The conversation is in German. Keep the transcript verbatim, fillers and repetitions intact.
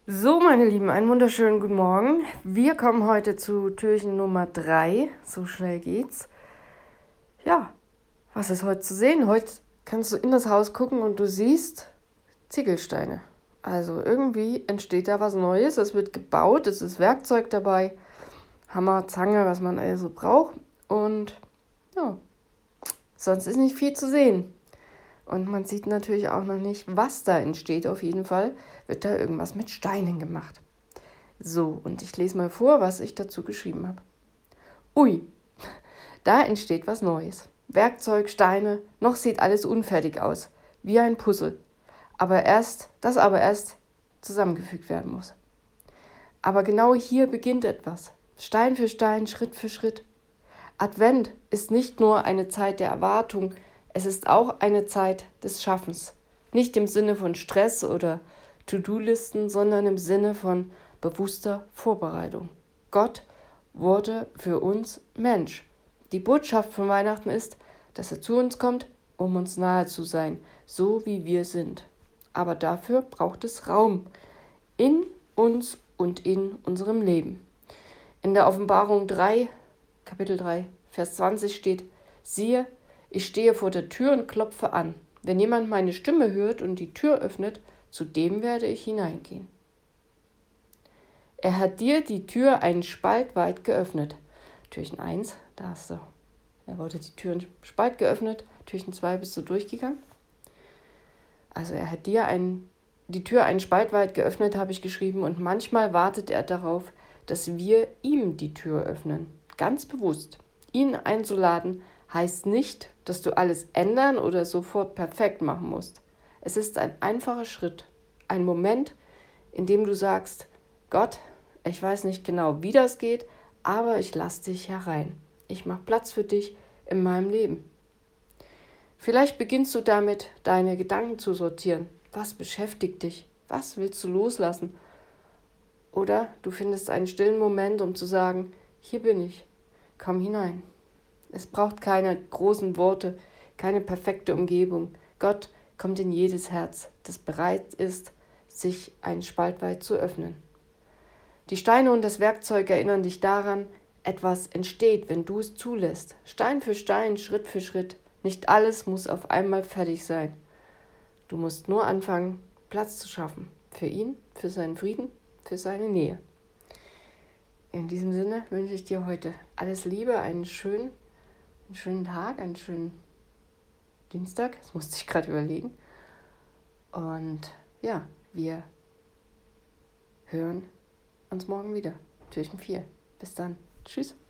So, meine Lieben, einen wunderschönen guten Morgen. Wir kommen heute zu Türchen Nummer drei. So schnell geht's. Ja, was ist heute zu sehen? Heute kannst du in das Haus gucken und du siehst Ziegelsteine. Also irgendwie entsteht da was Neues. Es wird gebaut, es ist Werkzeug dabei. Hammer, Zange, was man also braucht. Und ja, sonst ist nicht viel zu sehen. Und man sieht natürlich auch noch nicht, was da entsteht. Auf jeden Fall wird da irgendwas mit Steinen gemacht. So, und ich lese mal vor, was ich dazu geschrieben habe. Ui, da entsteht was Neues. Werkzeug, Steine, noch sieht alles unfertig aus, wie ein Puzzle. Aber erst, das aber erst zusammengefügt werden muss. Aber genau hier beginnt etwas. Stein für Stein, Schritt für Schritt. Advent ist nicht nur eine Zeit der Erwartung, es ist auch eine Zeit des Schaffens. Nicht im Sinne von Stress oder To-Do-Listen, sondern im Sinne von bewusster Vorbereitung. Gott wurde für uns Mensch. Die Botschaft von Weihnachten ist, dass er zu uns kommt, um uns nahe zu sein, so wie wir sind. Aber dafür braucht es Raum in uns und in unserem Leben. In der Offenbarung drei, Kapitel drei, Vers zwanzig steht, siehe, ich stehe vor der Tür und klopfe an. Wenn jemand meine Stimme hört und die Tür öffnet, zu dem werde ich hineingehen. Er hat dir die Tür einen Spalt weit geöffnet. Türchen eins, da hast du. Er wollte die Tür einen Spalt geöffnet. Türchen zwei bist du durchgegangen. Also er hat dir einen, die Tür einen Spalt weit geöffnet, habe ich geschrieben. Und manchmal wartet er darauf, dass wir ihm die Tür öffnen. Ganz bewusst. Ihn einzuladen heißt nicht, dass du alles ändern oder sofort perfekt machen musst. Es ist ein einfacher Schritt, ein Moment, in dem du sagst, Gott, ich weiß nicht genau, wie das geht, aber ich lasse dich herein. Ich mache Platz für dich in meinem Leben. Vielleicht beginnst du damit, deine Gedanken zu sortieren. Was beschäftigt dich? Was willst du loslassen? Oder du findest einen stillen Moment, um zu sagen, hier bin ich, komm hinein. Es braucht keine großen Worte, keine perfekte Umgebung. Gott kommt in jedes Herz, das bereit ist, sich einen Spalt weit zu öffnen. Die Steine und das Werkzeug erinnern dich daran, etwas entsteht, wenn du es zulässt. Stein für Stein, Schritt für Schritt. Nicht alles muss auf einmal fertig sein. Du musst nur anfangen, Platz zu schaffen. Für ihn, für seinen Frieden, für seine Nähe. In diesem Sinne wünsche ich dir heute alles Liebe, einen schönen, einen schönen Tag, einen schönen Dienstag. Das musste ich gerade überlegen. Und ja, wir hören uns morgen wieder. Türchen vier. Bis dann. Tschüss.